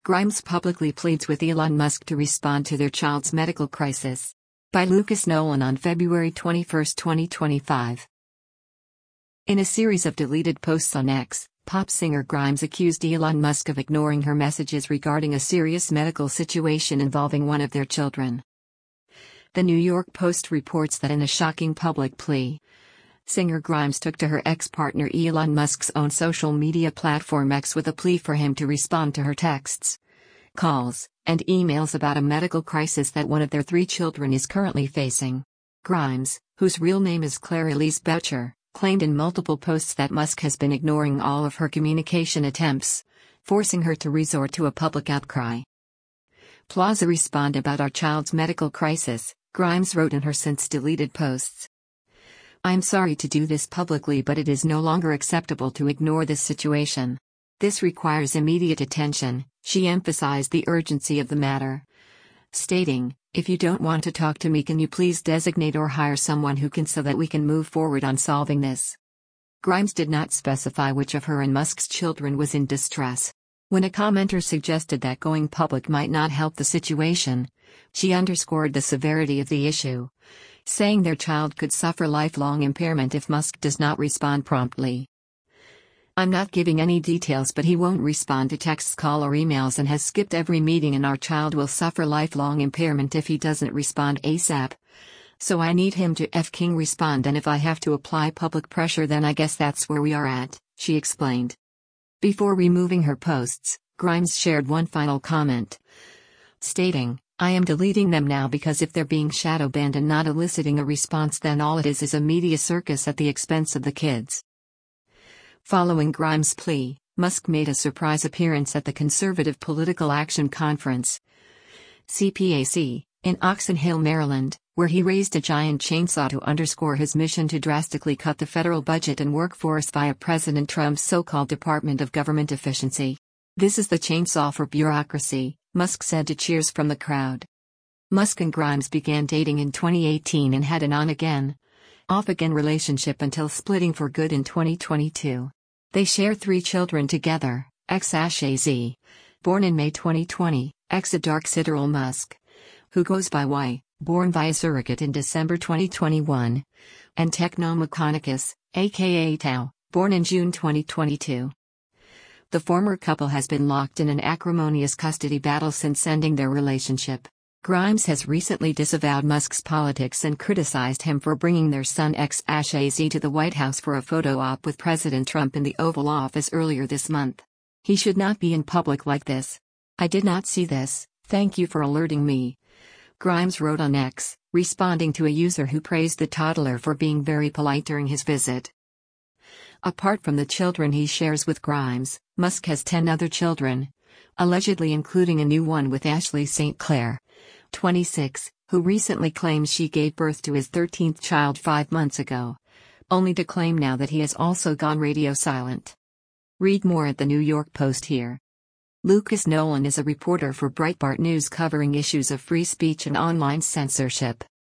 Grimes publicly pleads with Elon Musk to respond to their child's medical crisis. By Lucas Nolan on February 21, 2025. In a series of deleted posts on X, pop singer Grimes accused Elon Musk of ignoring her messages regarding a serious medical situation involving one of their children. The New York Post reports that in a shocking public plea, singer Grimes took to her ex-partner Elon Musk's own social media platform X with a plea for him to respond to her texts, calls, and emails about a medical crisis that one of their 3 children is currently facing. Grimes, whose real name is Claire Elise Boucher, claimed in multiple posts that Musk has been ignoring all of her communication attempts, forcing her to resort to a public outcry. Plaza respond about our child's medical crisis, Grimes wrote in her since-deleted posts. I'm sorry to do this publicly, but it is no longer acceptable to ignore this situation. This requires immediate attention. She emphasized the urgency of the matter, stating, "If you don't want to talk to me, can you please designate or hire someone who can so that we can move forward on solving this?" Grimes did not specify which of her and Musk's children was in distress. When a commenter suggested that going public might not help the situation, she underscored the severity of the issue, saying their child could suffer lifelong impairment if Musk does not respond promptly. "I'm not giving any details, but he won't respond to texts, call or emails and has skipped every meeting, and our child will suffer lifelong impairment if he doesn't respond ASAP. So I need him to King respond, and if I have to apply public pressure, then I guess that's where we are at," she explained. Before removing her posts, Grimes shared one final comment, stating, "I am deleting them now because if they're being shadow banned and not eliciting a response, then all it is a media circus at the expense of the kids." Following Grimes' plea, Musk made a surprise appearance at the Conservative Political Action Conference, CPAC, in Oxon Hill, Maryland, where he raised a giant chainsaw to underscore his mission to drastically cut the federal budget and workforce via President Trump's so-called Department of Government Efficiency. "This is the chainsaw for bureaucracy," Musk said to cheers from the crowd. Musk and Grimes began dating in 2018 and had an on-again, off-again relationship until splitting for good in 2022. They share 3 children together, X-Az, born in May 2020, Dark Sideral Musk, who goes by Y, born via surrogate in December 2021, and Technomechanicus, aka Tau, born in June 2022. The former couple has been locked in an acrimonious custody battle since ending their relationship. Grimes has recently disavowed Musk's politics and criticized him for bringing their son X-Az to the White House for a photo op with President Trump in the Oval Office earlier this month. "He should not be in public like this. I did not see this, thank you for alerting me," Grimes wrote on X, responding to a user who praised the toddler for being very polite during his visit. Apart from the children he shares with Grimes, Musk has 10 other children, allegedly including a new one with Ashley St. Clair, 26, who recently claimed she gave birth to his 13th child 5 months ago, only to claim now that he has also gone radio silent. Read more at the New York Post here. Lucas Nolan is a reporter for Breitbart News covering issues of free speech and online censorship.